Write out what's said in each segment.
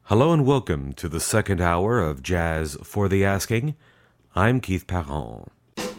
Hello and welcome to the second hour of Jazz for the Asking. I'm Keith Parent.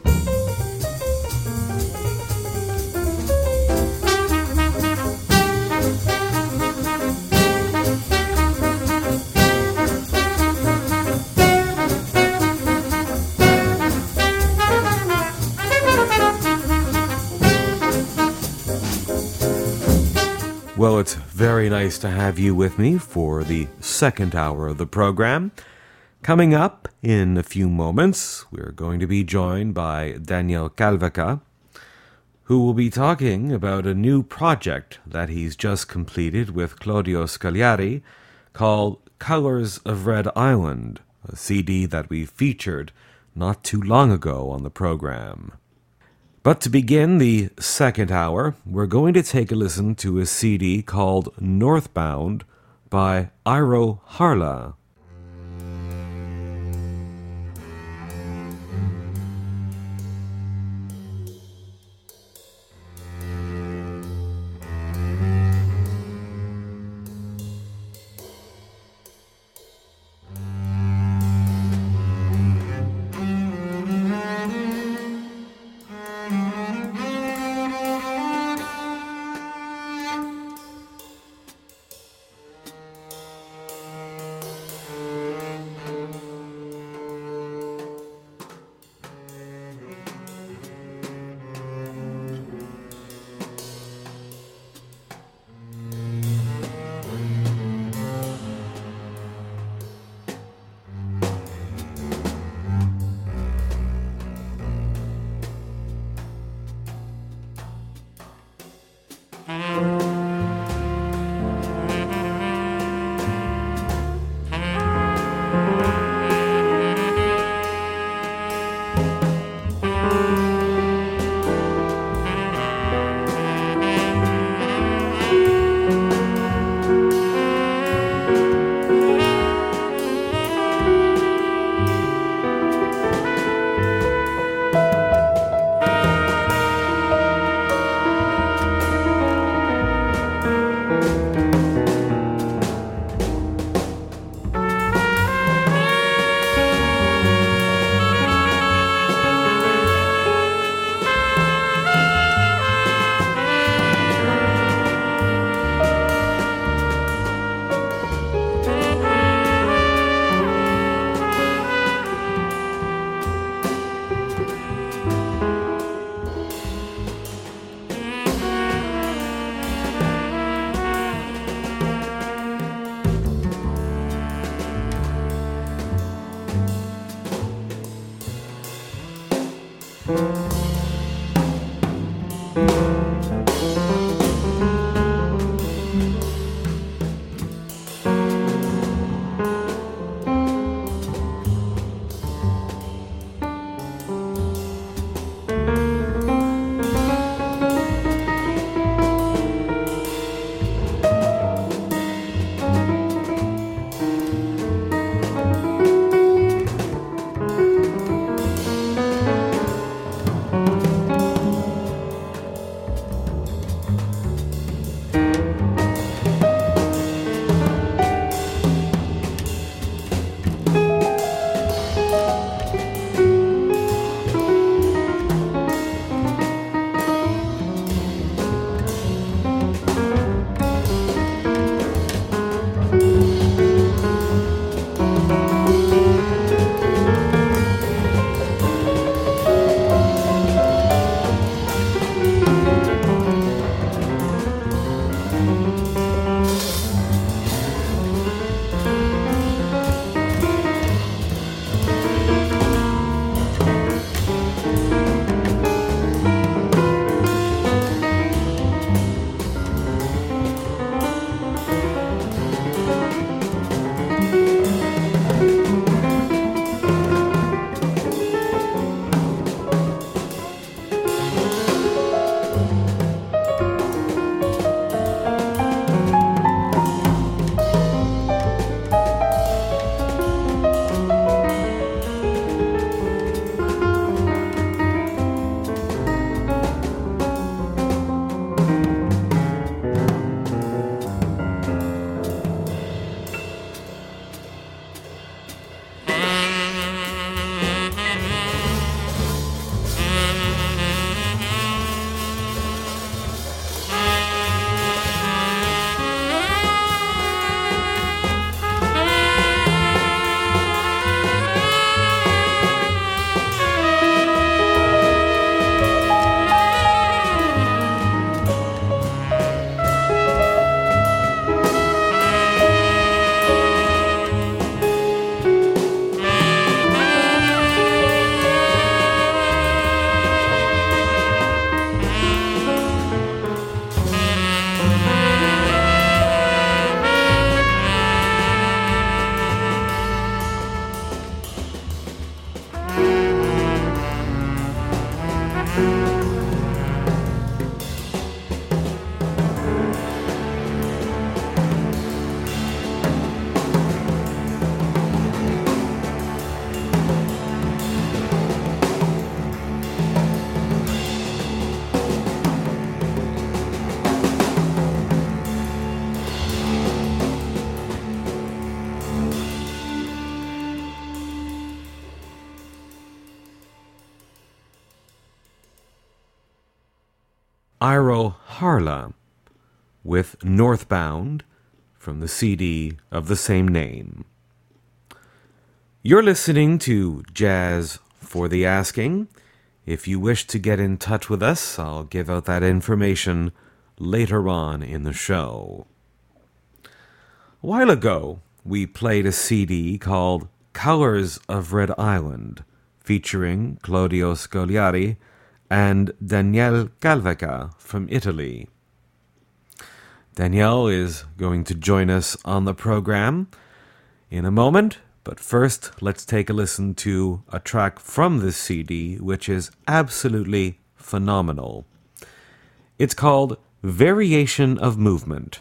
Well, it's very nice to have you with me for the second hour of the program. Coming up in a few moments, we're going to be joined by Daniel Calvaca, who will be talking about a new project that he's just completed with Claudio Scagliari called Colors of Red Island, a CD that we featured not too long ago on the program. But to begin the second hour, we're going to take a listen to a CD called Northbound by Eiro Harla. Iro Harla with Northbound from the CD of the same name. You're listening to Jazz for the Asking. If you wish to get in touch with us, I'll give out that information later on in the show. A while ago, we played a CD called Colors of Red Island, featuring Claudio Scogliari and Daniele Calveca from Italy. Danielle is going to join us on the program in a moment, but first let's take a listen to a track from this CD which is absolutely phenomenal. It's called Variation of Movement.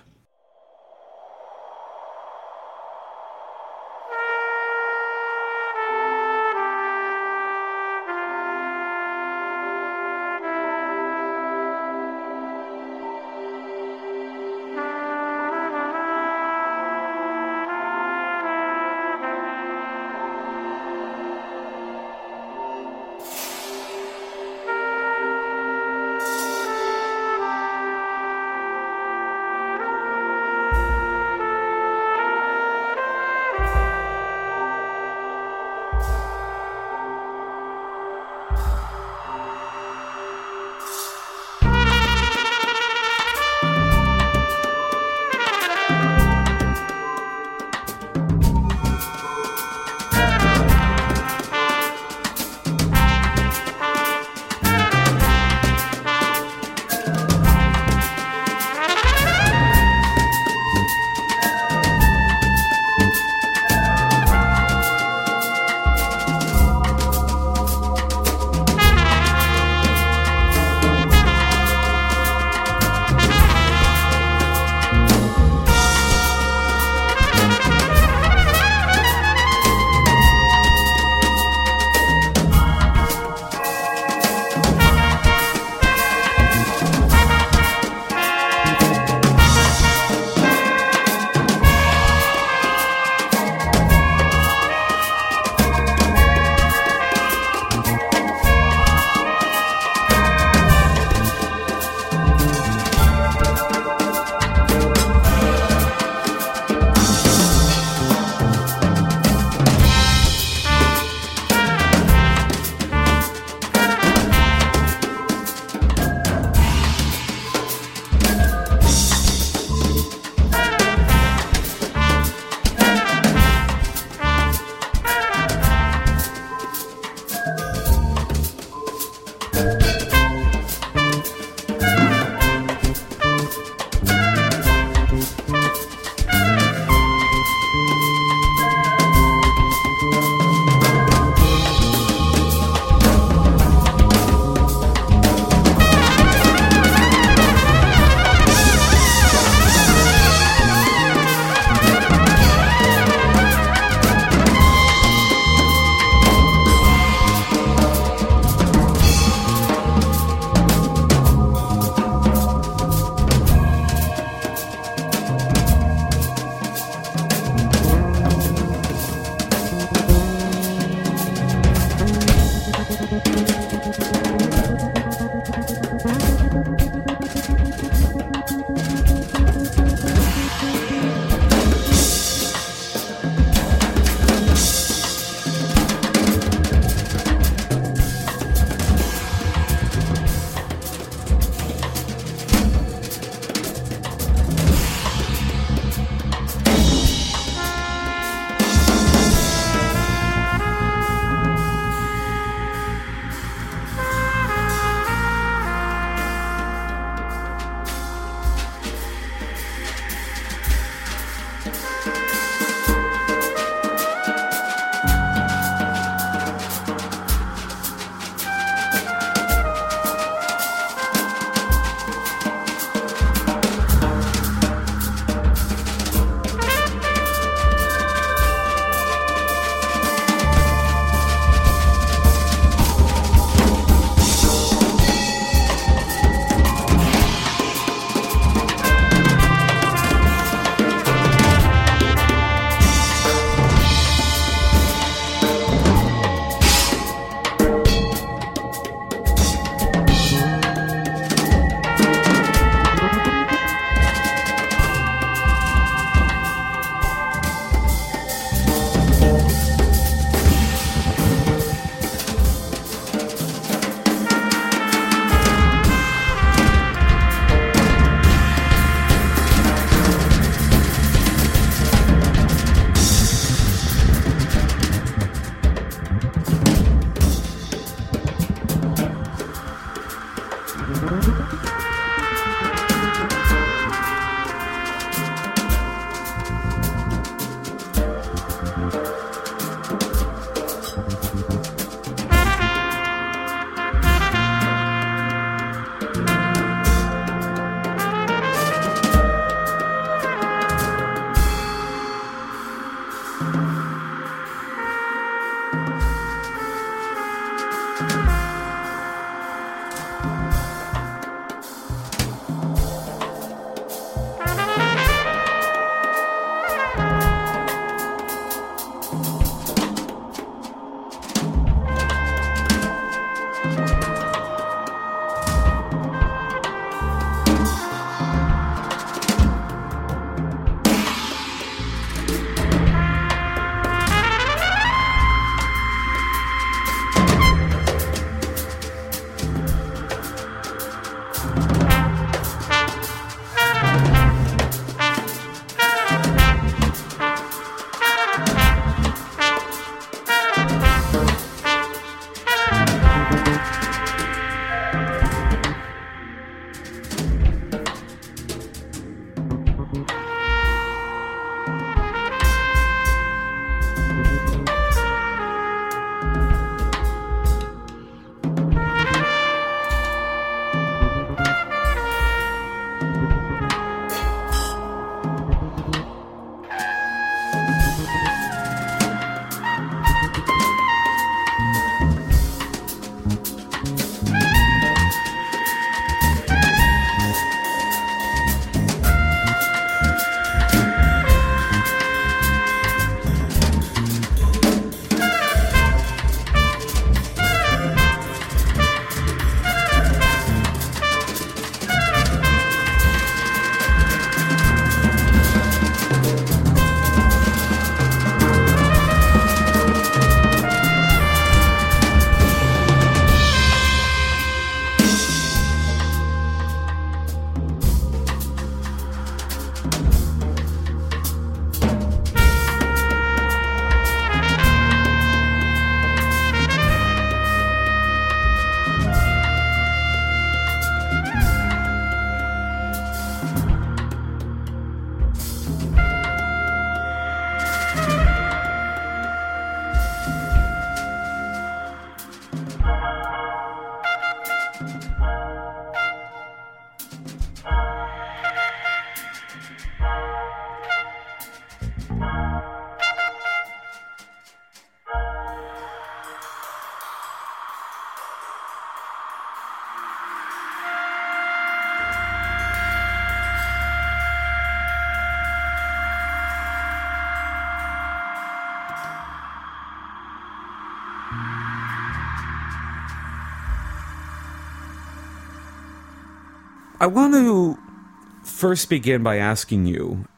I want to first begin by asking you,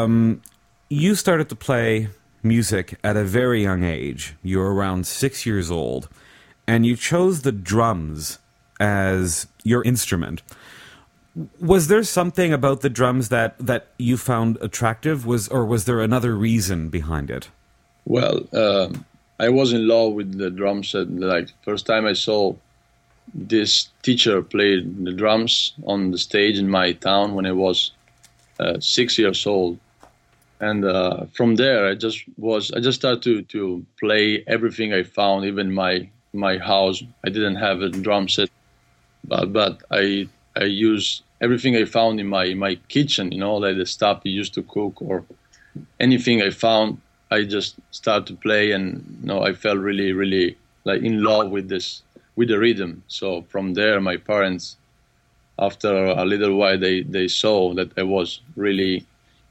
you started to play music at a very young age. You were around 6 years old, and you chose the drums as your instrument. Was there something about the drums that you found attractive, or was there another reason behind it? Well, I was in love with the drum set. Like, first time I saw this teacher play the drums on the stage in my town when I was 6 years old. And from there, I just started to play everything I found, even my house. I didn't have a drum set, but I used everything I found in my kitchen, like the stuff I used to cook or anything I found. I just started to play, and I felt really, really like in love with the rhythm. So from there, my parents, after a little while, they saw that I was really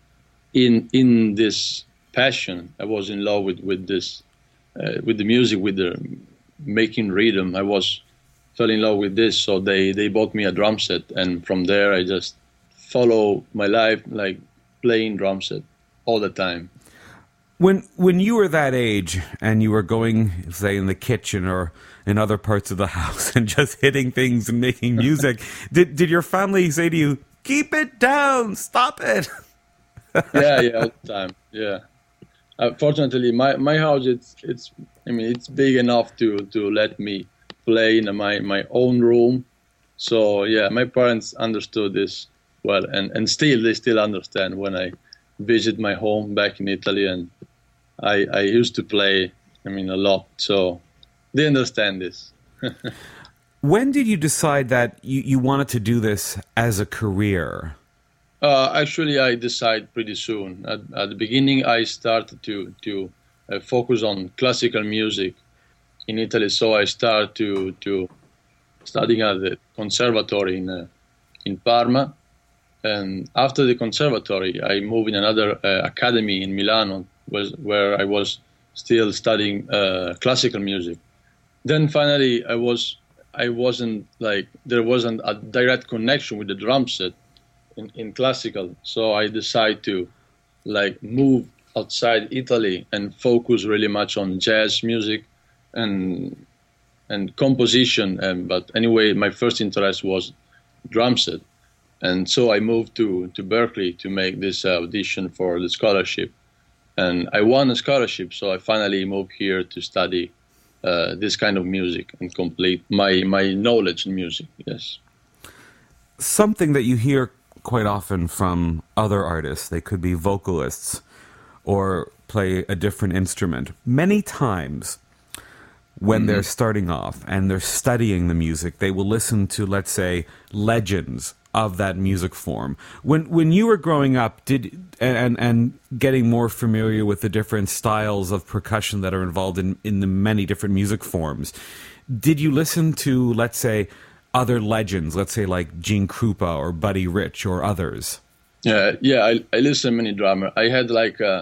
in this passion. I was in love with this, with the music, with the making rhythm. Fell in love with this, so they bought me a drum set, and from there I just follow my life like playing drum set all the time. When you were that age and you were going, say, in the kitchen or in other parts of the house and just hitting things and making music, did your family say to you, "Keep it down, stop it"? Yeah, all the time. Yeah. Fortunately, my house it's big enough to let me play in my own room. So yeah, my parents understood this well, and they still understand when I visit my home back in Italy, and I used to play, a lot. So they understand this. When did you decide that you wanted to do this as a career? Actually, I decided pretty soon. At the beginning, I started to focus on classical music in Italy. So I started to studying at the conservatory in Parma. And after the conservatory, I moved in another academy in Milano, where I was still studying classical music. Then finally, there wasn't a direct connection with the drum set in classical. So I decided to move outside Italy and focus really much on jazz music and composition. But anyway, my first interest was drum set. And so I moved to Berkeley to make this audition for the scholarship. And I won a scholarship, so I finally moved here to study this kind of music and complete my knowledge in music, yes. Something that you hear quite often from other artists, they could be vocalists or play a different instrument. Many times when they're starting off and they're studying the music, they will listen to, let's say, legends of that music form. When you were growing up, and getting more familiar with the different styles of percussion that are involved in the many different music forms, did you listen to, let's say, other legends, let's say like Gene Krupa or Buddy Rich or others? Yeah, I listen to many drummers. I had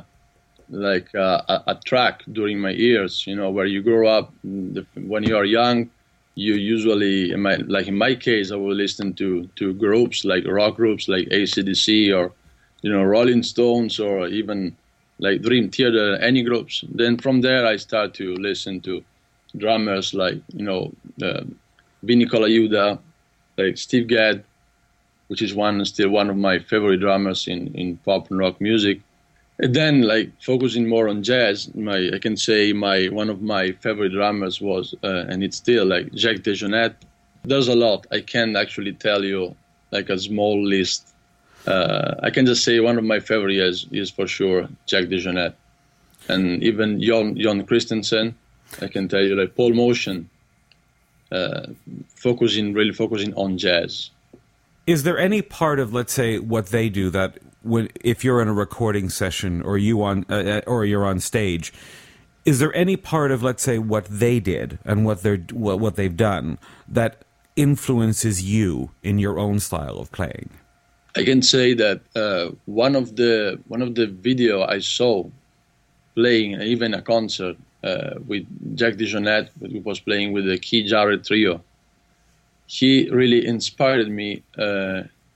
a track during my years, where you grow up. When you are young, you usually, in my case, I will listen to groups like rock groups like AC/DC or Rolling Stones or even like Dream Theater, any groups. Then from there, I start to listen to drummers like Vinny Colaiuta, like Steve Gadd, which is still one of my favorite drummers in pop and rock music. And then, focusing more on jazz, I can say one of my favorite drummers was, and it's still Jacques DeJohnette. There's a lot. I can't actually tell you a small list. I can just say one of my favorites is for sure Jacques DeJohnette, and even Jon Christensen. I can tell you Paul Motion, focusing on jazz. Is there any part of, let's say, what they do that, if you're in a recording session or you're on stage, is there any part of, let's say, what they did and what they've done that influences you in your own style of playing? I can say that one of the video I saw playing even a concert with Jacques DeJohnette, who was playing with the Keith Jarrett Trio. He really inspired me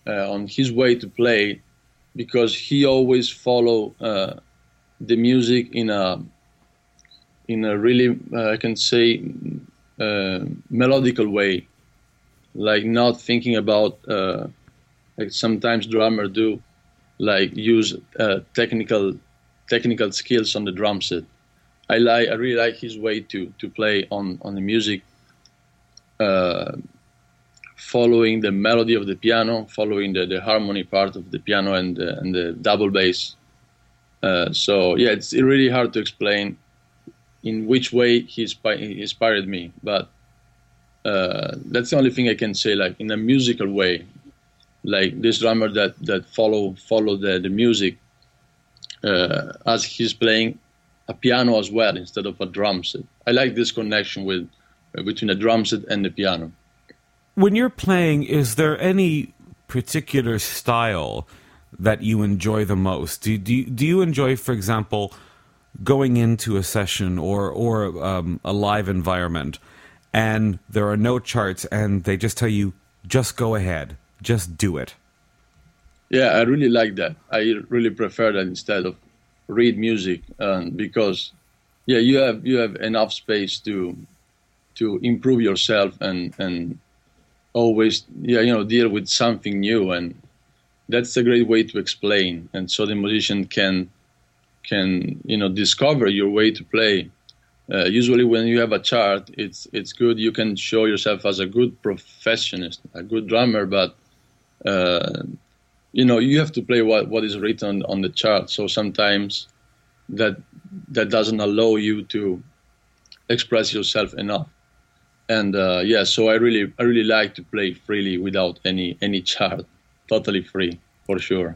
on his way to play, because he always follow the music in a really I can say melodical way, like not thinking about like sometimes drummers do, like use technical skills on the drum set. I really like his way to play on the music, following the melody of the piano, following the harmony part of the piano and the double bass. So yeah, it's really hard to explain in which way he inspired me, but that's the only thing I can say. Like in a musical way, like this drummer that follow the music as he's playing a piano as well instead of a drum set. I like this connection between the drum set and the piano. When you're playing, is there any particular style that you enjoy the most? Do you enjoy, for example, going into a session or a live environment and there are no charts and they just tell you, just go ahead, just do it? Yeah, I really like that. I really prefer that instead of read music, because yeah, you have enough space to improve yourself and always deal with something new, and that's a great way to explain, and so the musician can discover your way to play. Usually when you have a chart, it's good, you can show yourself as a good professionist, a good drummer, but you have to play what is written on the chart. So sometimes that doesn't allow you to express yourself enough. And so I really like to play freely without any chart, totally free, for sure.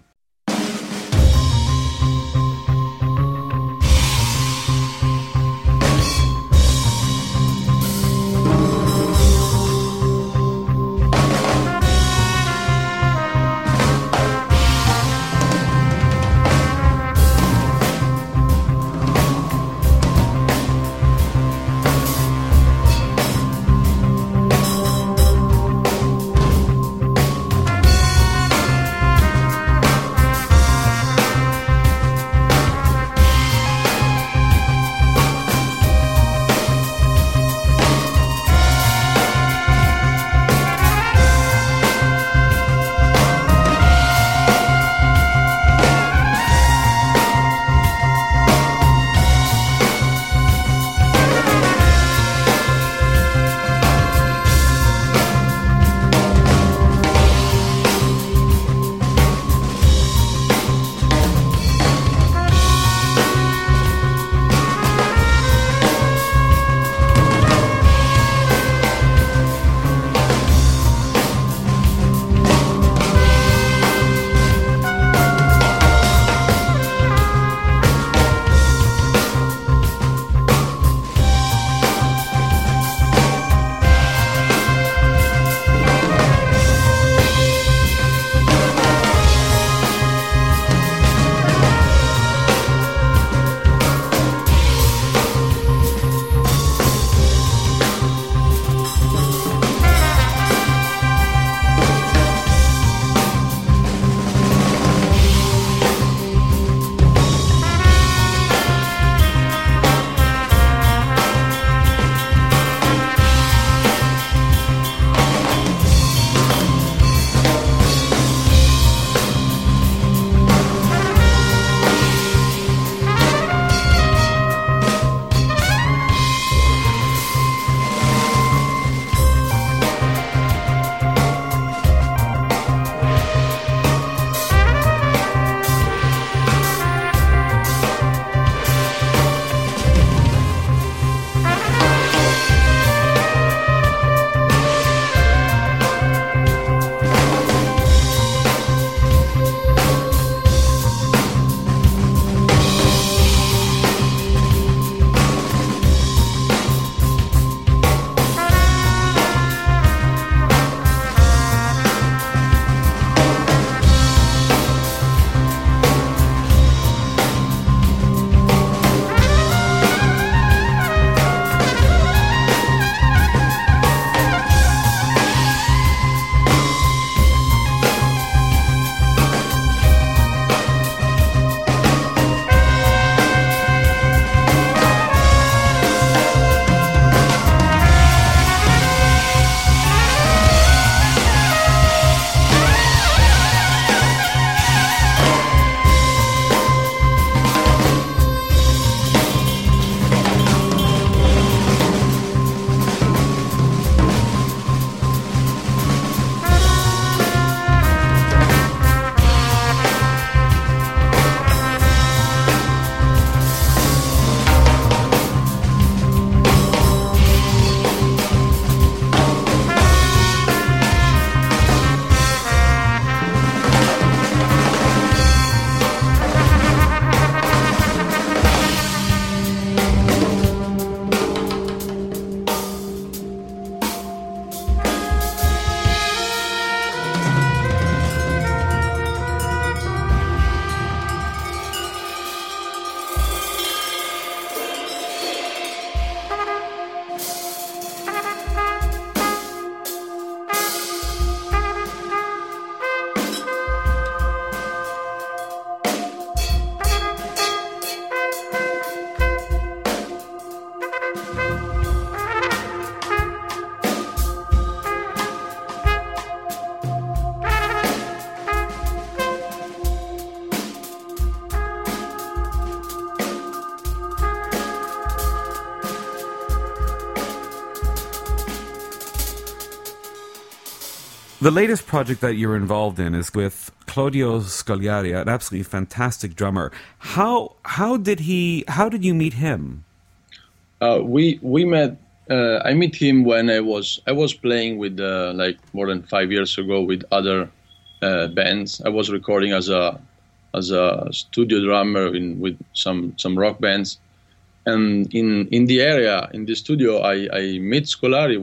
The latest project that you're involved in is with Claudio Scagliari, an absolutely fantastic drummer. How did you meet him? We met. I met him when I was playing with like more than 5 years ago with other bands. I was recording as a studio drummer with some rock bands, and in the area in the studio I met Scolari.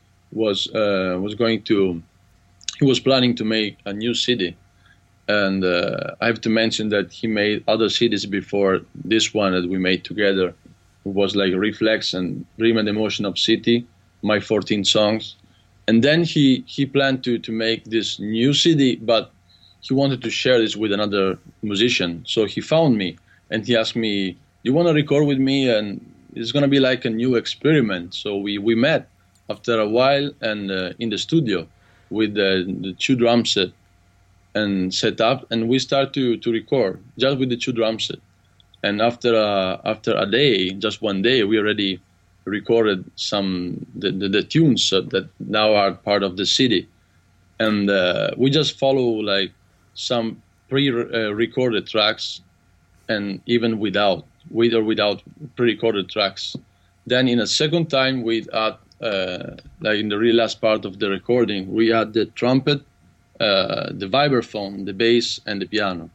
He was planning to make a new CD, and I have to mention that he made other CDs before this one that we made together. It was like Reflex and Dream and Emotion of City, my 14 songs. And then he planned to make this new CD, but he wanted to share this with another musician. So he found me and he asked me, you want to record with me? And it's going to be like a new experiment. So we met after a while and in the studio with the two drum set and set up, and we start to record just with the two drum set. And after a day, just one day, we already recorded the tunes that now are part of the CD, and we just follow like some pre-recorded tracks, and even with or without pre-recorded tracks. Then in a second time, we add like in the really last part of the recording, we add the trumpet, the vibraphone, the bass, and the piano.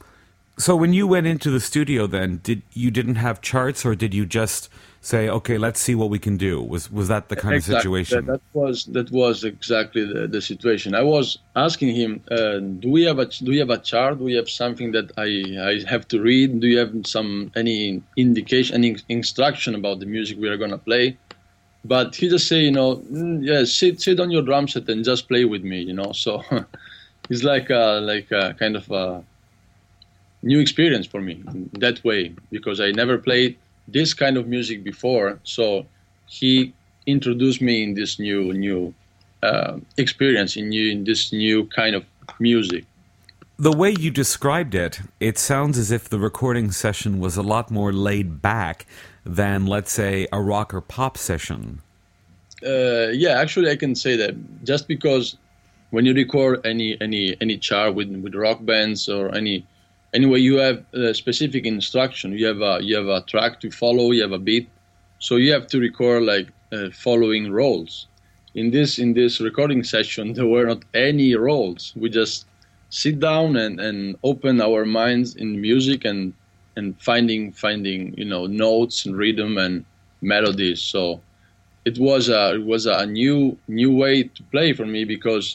So when you went into the studio then, you didn't have charts, or did you just say, okay, let's see what we can do? Was that the kind of situation? That was exactly the situation. I was asking him, do we have a chart? Do we have something that I have to read? Do you have any indication, any instruction about the music we are going to play? But he just say, yeah, sit on your drum set and just play with me, So it's like a kind of a new experience for me that way, because I never played this kind of music before. So he introduced me in this new experience, in this new kind of music. The way you described it, it sounds as if the recording session was a lot more laid back than, let's say, a rock or pop session. Yeah, actually I can say that, just because when you record any chart with rock bands or anyway, you have a specific instruction. You have a track to follow. You have a beat, so you have to record like following roles. In this recording session, there were not any roles. We just sit down and open our minds in music and finding notes and rhythm and melodies. So it was a new way to play for me, because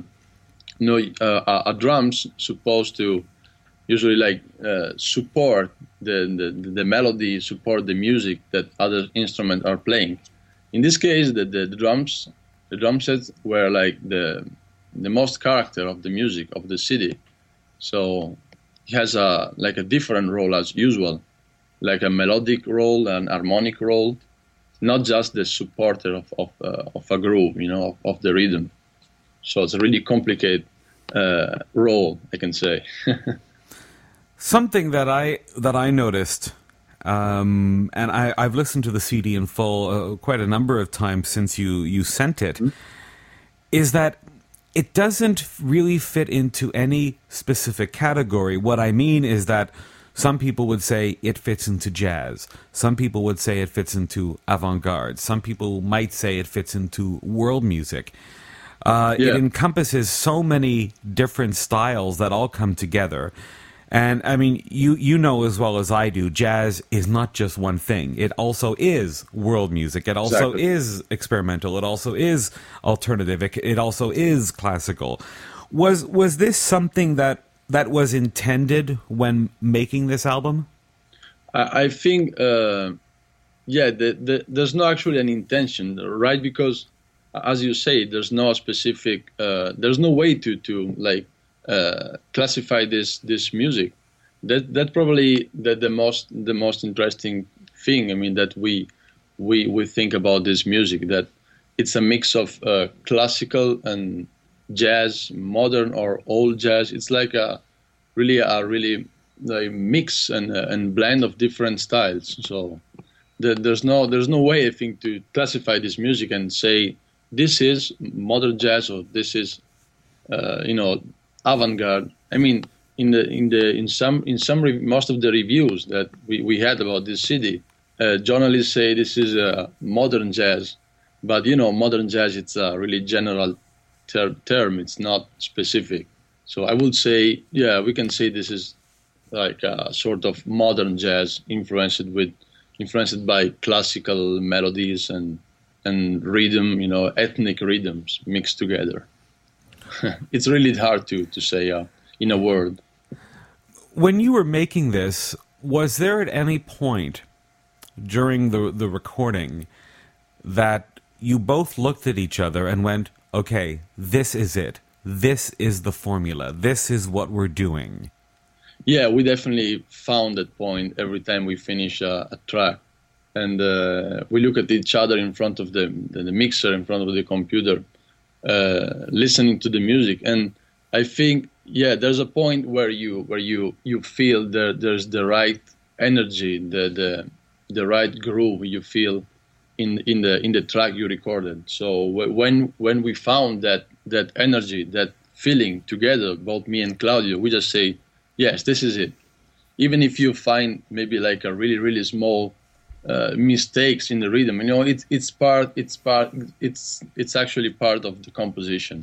a drum's supposed to usually support the melody, support the music that other instruments are playing. In this case, the drum sets were like the most character of the music of the CD. So it has a different role as usual, like a melodic role, an harmonic role, not just the supporter of a groove, of the rhythm. So it's a really complicated role, I can say. Something that I noticed, and I've listened to the CD in full quite a number of times since you sent it, is that it doesn't really fit into any specific category. What I mean is that some people would say it fits into jazz. Some people would say it fits into avant-garde. Some people might say it fits into world music. It encompasses so many different styles that all come together. And I mean, you know as well as I do, jazz is not just one thing. It also is world music. It also is experimental. It also is alternative. It also is classical. Was this something that was intended when making this album? I think, there's not actually an intention, right? Because, as you say, there's no specific, there's no way to classify this music. That probably the most interesting thing. I mean, that we think about this music, that it's a mix of classical and jazz, modern or old jazz. It's like a really mix and blend of different styles. So there's no way, I think, to classify this music and say this is modern jazz or this is avant-garde. I mean, most of the reviews that we had about this city, journalists say this is modern jazz, but modern jazz, it's a really general term. It's not specific. So I would say, yeah, we can say this is like a sort of modern jazz influenced by classical melodies and rhythm, ethnic rhythms mixed together. It's really hard to say in a word. When you were making this, was there at any point during the recording that you both looked at each other and went, okay, this is it. This is the formula. This is what we're doing? Yeah, we definitely found that point every time we finish a track. And we look at each other in front of the mixer, in front of the computer, listening to the music. And I think, yeah, there's a point where you feel there's the right energy, the right groove you feel in the track you recorded. So when we found that energy, that feeling together, both me and Claudio, we just say, yes, this is it. Even if you find maybe like a really, really small mistakes in the rhythm, it's actually part of the composition.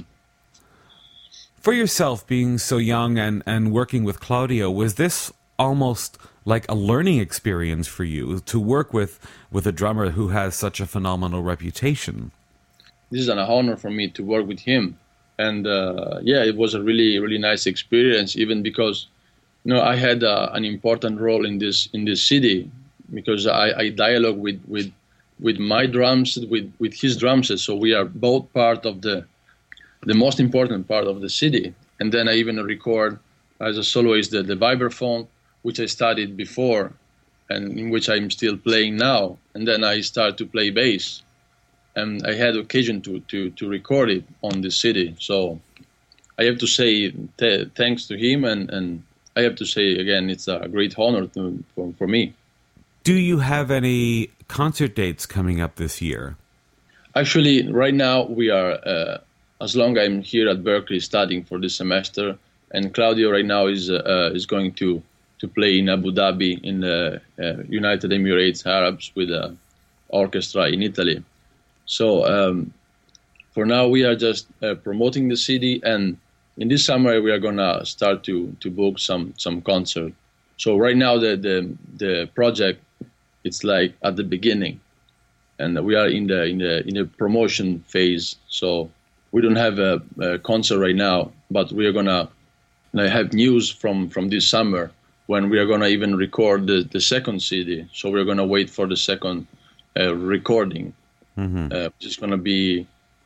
For yourself, being so young and working with Claudio, was this almost like a learning experience for you to work with a drummer who has such a phenomenal reputation? This is an honor for me to work with him, and it was a really, really nice experience. Even because I had an important role in this city, because I dialogue with my drums, with his drum set. So we are both part of the most important part of the city. And then I even record as a soloist the vibraphone, which I studied before and in which I'm still playing now. And then I start to play bass. And I had occasion to record it on the city. So I have to say thanks to him, and I have to say again, it's a great honor for me. Do you have any concert dates coming up this year? Actually, right now we are, as long as I'm here at Berklee studying for this semester, and Claudio right now is going to play in Abu Dhabi in the United Emirates Arabs with an orchestra in Italy. So for now we are just promoting the city, and in this summer we are gonna start to book some concert. So right now the project, it's like at the beginning, and we are in the promotion phase. So we don't have a concert right now, but we are gonna have news from this summer when we are gonna even record the second CD. So we're gonna wait for the second recording. Which is gonna be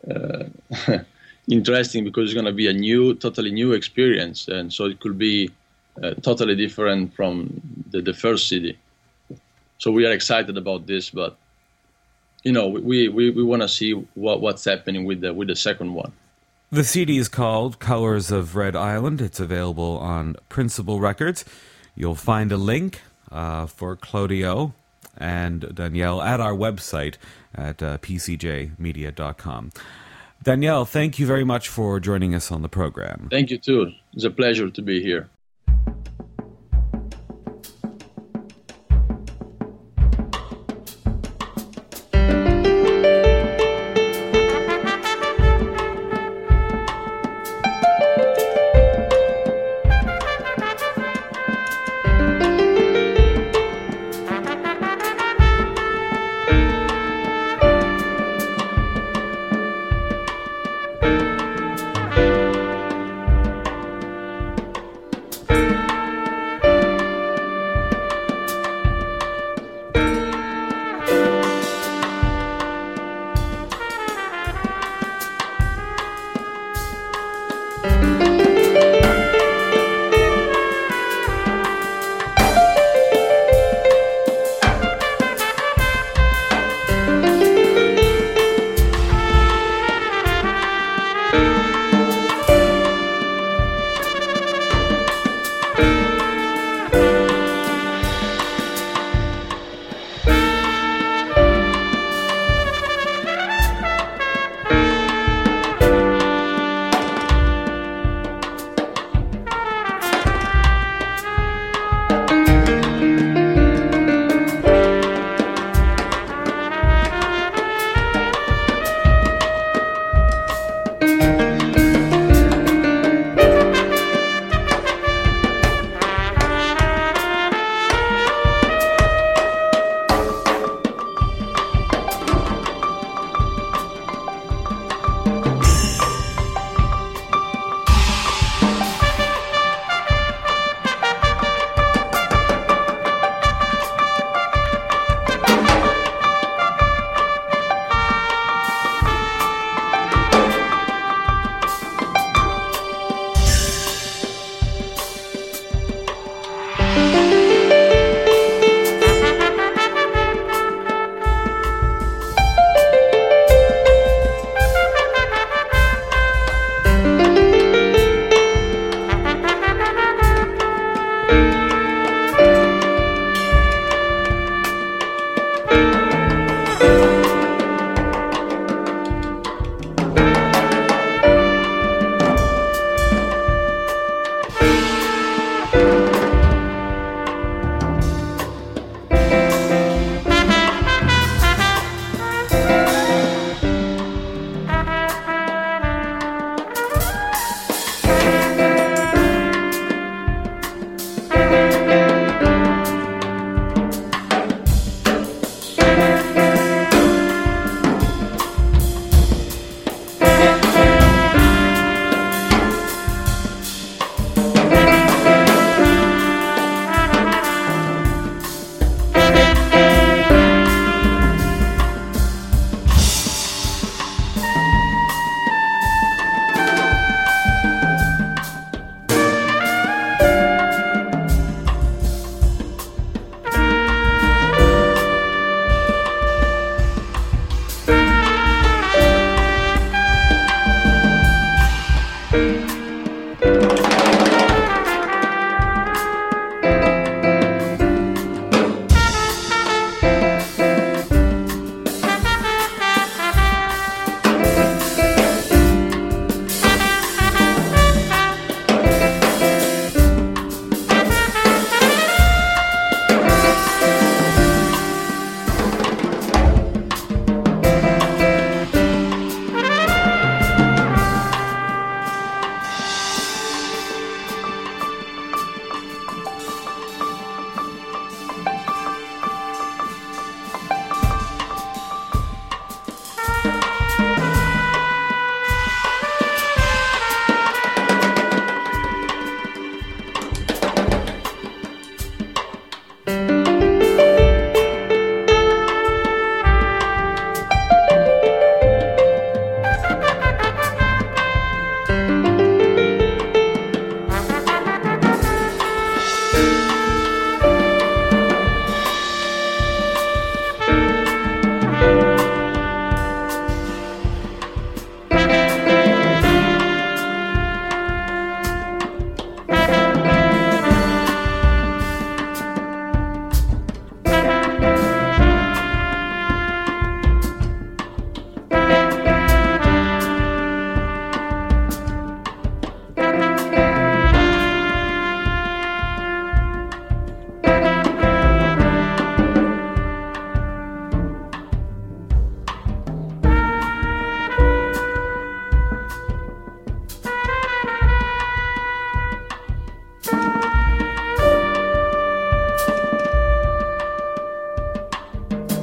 interesting because it's gonna be a totally new experience, and so it could be totally different from the first CD. So we are excited about this, but we want to see what's happening with the second one. The CD is called Colors of Red Island. It's available on Principal Records. You'll find a link for Claudio and Danielle at our website at pcjmedia.com. Danielle, thank you very much for joining us on the program. Thank you too. It's a pleasure to be here.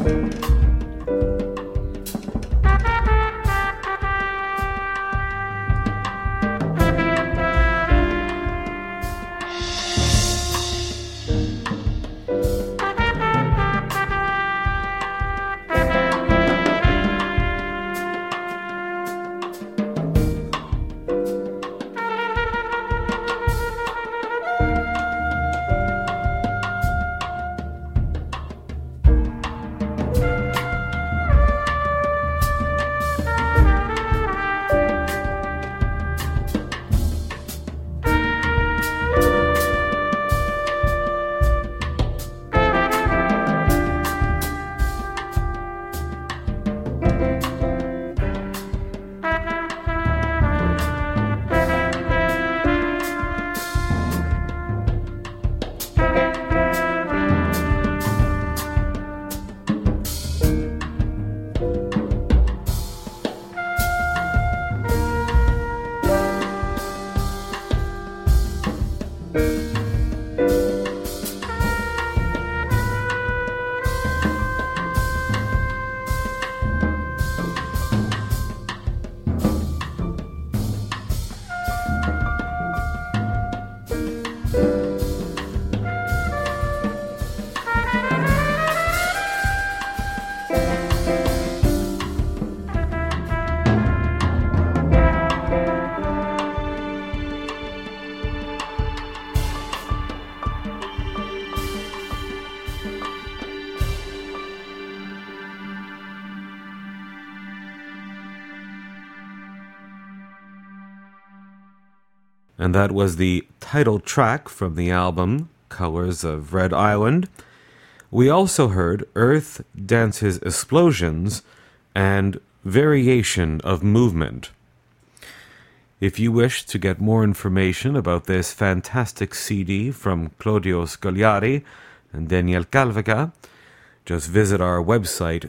And that was the title track from the album, Colors of Red Island. We also heard Earth Dances Explosions and Variation of Movement. If you wish to get more information about this fantastic CD from Claudio Scagliari and Daniel Calvaca, just visit our website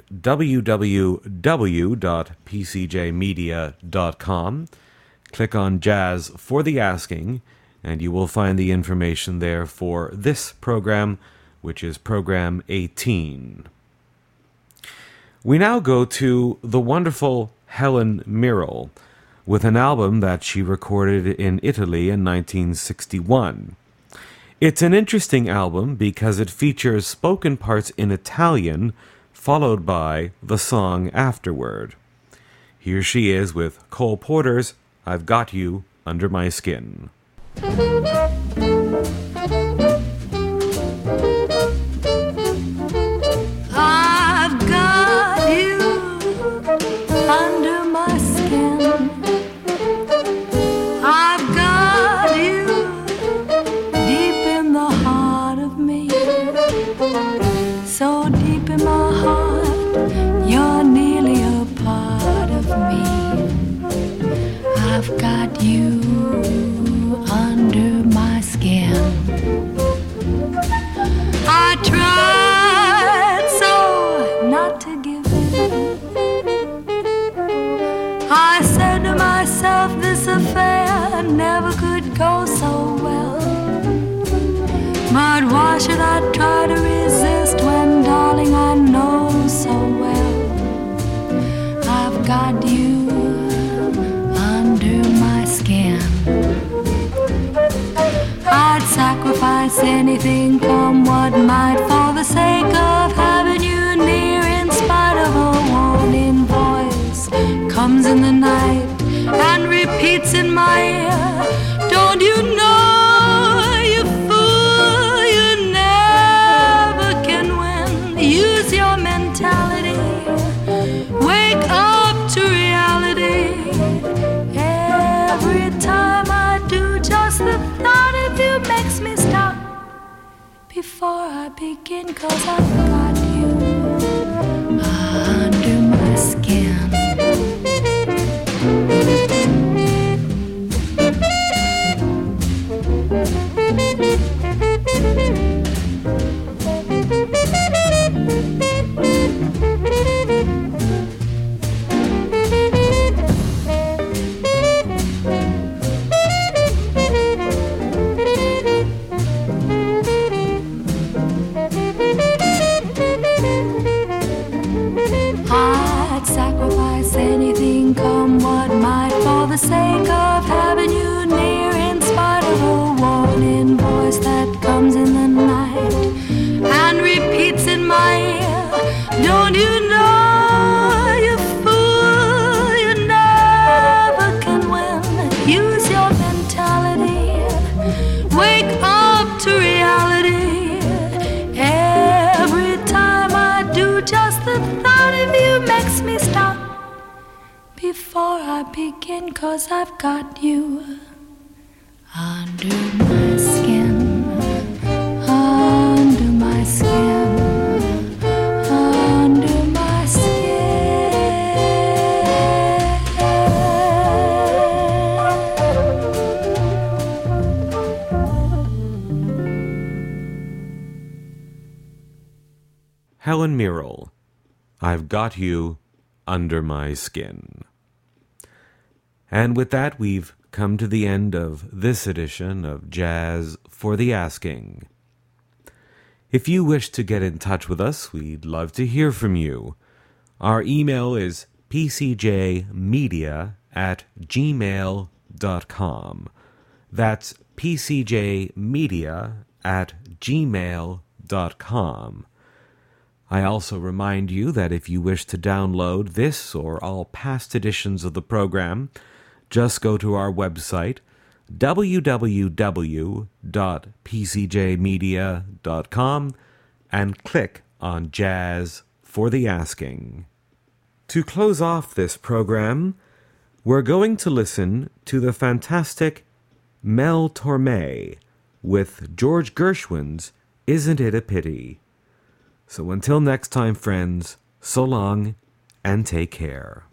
www.pcjmedia.com. Click on Jazz for the Asking, and you will find the information there for this program, which is program 18. We now go to the wonderful Helen Mirren with an album that she recorded in Italy in 1961. It's an interesting album because it features spoken parts in Italian, followed by the song afterward. Here she is with Cole Porter's I've Got You Under My Skin. I've got you under my skin. I've got you deep in the heart of me. So deep in my heart, you're nearly a part of me. I've got you under my skin. I tried so not to give in. I said to myself, this affair never could go so well. But why should I try to resist when, darling, I know so well I've got you under my skin. I'd sacrifice anything, come what might, for the sake of having you near, in spite of a warning voice comes in the night and repeats in my ear, don't you know, you fool, you never can win. Use your mentality, wake up to reality. Every time I do, just the thought of you makes me stop before I begin, 'cause I've got you under my skin. before I begin, 'cause I've got you under my skin, under my skin, under my skin. Helen Merrill, I've Got You Under My Skin. And with that, we've come to the end of this edition of Jazz for the Asking. If you wish to get in touch with us, we'd love to hear from you. Our email is pcjmedia@gmail.com. That's pcjmedia@gmail.com. I also remind you that if you wish to download this or all past editions of the program, just go to our website, www.pcjmedia.com, and click on Jazz for the Asking. To close off this program, we're going to listen to the fantastic Mel Torme with George Gershwin's Isn't It a Pity? So until next time, friends, so long and take care.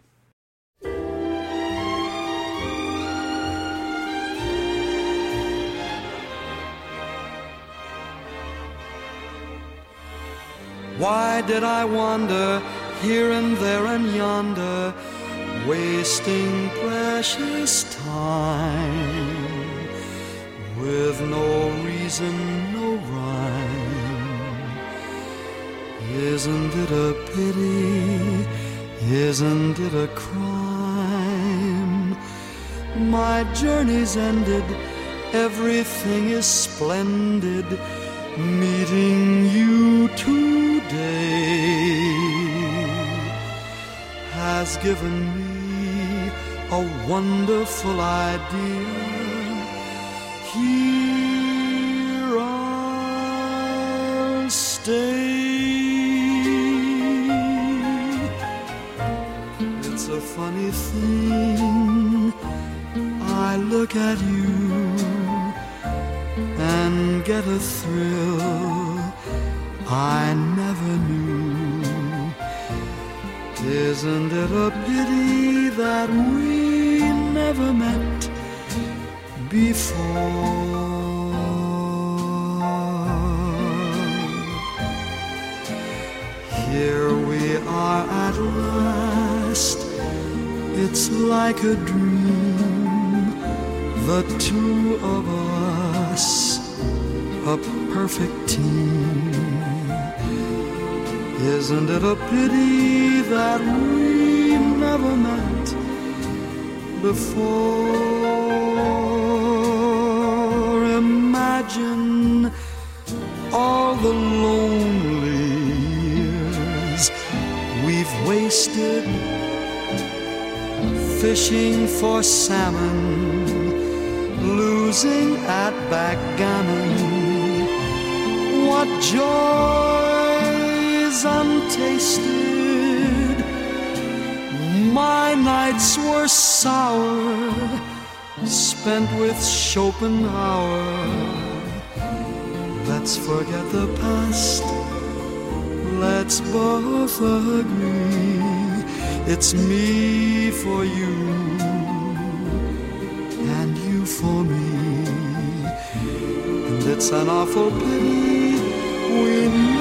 Why did I wander here and there and yonder, wasting precious time, with no reason, no rhyme? Isn't it a pity? Isn't it a crime? My journey's ended, everything is splendid, meeting you today has given me a wonderful idea. Here I'll stay. It's a funny thing, I look at you and get a thrill I never knew. Isn't it a pity that we never met before? Here we are at last, it's like a dream, the two of us, a perfect team. Isn't it a pity that we never met before? Imagine all the lonely years we've wasted fishing for salmon, losing at backgammon. What joys untasted! My nights were sour, spent with Schopenhauer. Let's forget the past, let's both agree it's me for you and you for me. And it's an awful pity we